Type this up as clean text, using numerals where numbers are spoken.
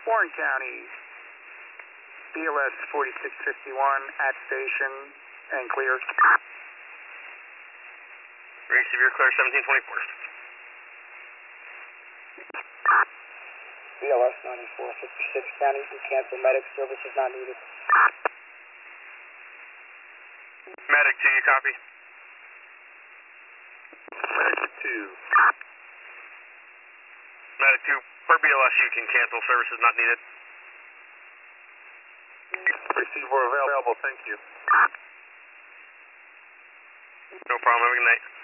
Warren County, BLS 4651 at station and clear. Very severe, clear 1724. BLS 9456 County, we cancel medic services not needed. Medic 2, you copy? Medic 2. Medic 2, per BLS you can cancel services not needed. Receive or available, thank you. No problem, have a good night.